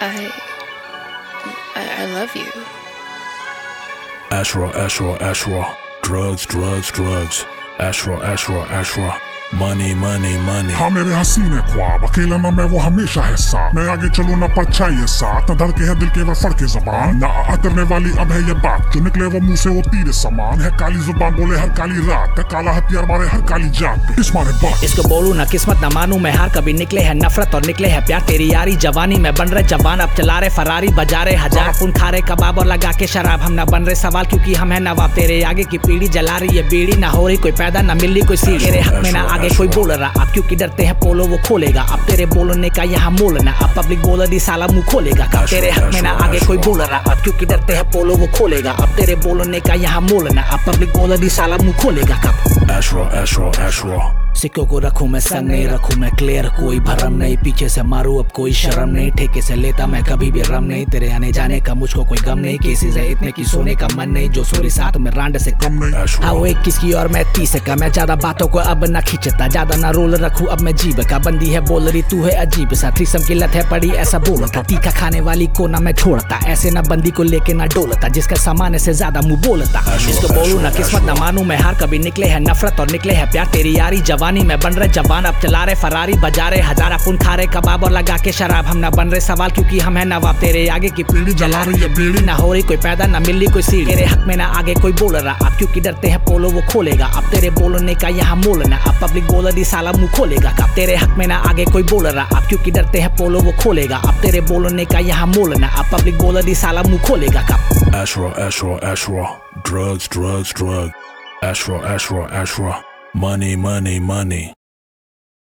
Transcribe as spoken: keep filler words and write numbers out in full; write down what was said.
I, I, I love you. Ashra, Ashra, Ashra. Drugs, drugs, drugs. Ashra, Ashra, Ashra. Money, money, money. हाँ मेरे हसीन है ख्वाब, अकेला ना मैं वो हमेशा है साथ। मैं आगे चलूं ना परछाई है साथ, न धड़के है दिल के वह फड़के ज़बान, ना अतरने वाली अब है ये बात, जो निकले वो मुंह से वो तीर समान है। काली जुबान बोले हर काली रात, है काला हथियार मारे हर काली जात पे, इस मारे बात। इसको बोलूं ना किस्मत ना मानूं मैं हार, कभी निकले है नफरत और निकले है प्यार। तेरी यारी जवानी में बन रहे जवान, अब चला रहे फरारी बजा रहे हजार। खून खा रहे कबाब और लगा के शराब, हम ना बन रहे सवाल क्योंकि हम है नवाब। तेरे आगे की पीढ़ी जला रही है बीड़ी, ना हो रही कोई पैदा ना मिल रही कोई सीढ़ी। तेरे हक में ना आगे कोई बोल रहा, अब क्योंकि डरते हैं पोलो वो खोलेगा। अब तेरे बोलने का यहाँ मोल ना, अब पब्लिक बोल दी साला मुंह खोलेगा। कब तेरे हक में ना आगे कोई बोल रहा, अब क्योंकि डरते हैं पोलो वो खोलेगा। अब तेरे बोलने का यहाँ मोल ना, अब पब्लिक बोल दी साला मुंह खोलेगा। कब Ashra, Ashra, Ashra. सिक्कों को रखूं मैं संग नहीं रखूं मैं क्लियर, कोई भरम नहीं। पीछे से मारूं अब कोई शर्म नहीं, ठेके से लेता मैं कभी भी रम नहीं। तेरे आने जाने का मुझको कोई गम नहीं, केसेस है इतने की सोने का मन नहीं। जो सोरी साथ में रांड से कम नहीं, हाँ वो इक्कीस की और मैं तीस का। मैं ज्यादा बातों को अब ना खींचता, ज्यादा ना रोल रखूं अब मैं जीभ का। बंदी है बोल रही तू है अजीब सा, थ्रीसम की लत है पड़ी ऐसा बोलता। तीखा खाने वाली को ना मैं छोड़ता, ऐसे ना बंदी को लेके ना डोलता, जिसका सामान से ज्यादा मुंह बोलता। इसको बोलूं ना किस्मत ना मानूं मैं हार, कभी निकले है नफरत और निकले है प्यार। तेरी यारी जवानी में बन रहे जवान, अब चला रहे फरारी बजा रहे हजार। खून खा रहे कबाब और लगा के शराब, हम ना बन रहे सवाल क्योंकि हम है नवाब। तेरे आगे की पीढ़ी जला रही है बीड़ी, ना हो रही कोई पैदा ना मिल रही कोई सीढ़ी। तेरे हक में ना आगे कोई बोल रहा, अब क्योंकि डरते हैं पोलो वो खोलेगा। अब तेरे बोलने का यहाँ मोल ना, अब पब्लिक बोल दी साला मुंह खोलेगा। कब तेरे हक में ना आगे कोई बोल रहा, अब क्योंकि डरते हैं पोलो वो खोलेगा। अब तेरे बोलने का यहाँ मोल ना, अब पब्लिक बोल दी साला मुंह खोलेगा। कब Ashra, Ashra, Ashra. Drugs, drugs, drugs. Ashra, Ashra, Ashra. Money, money, money.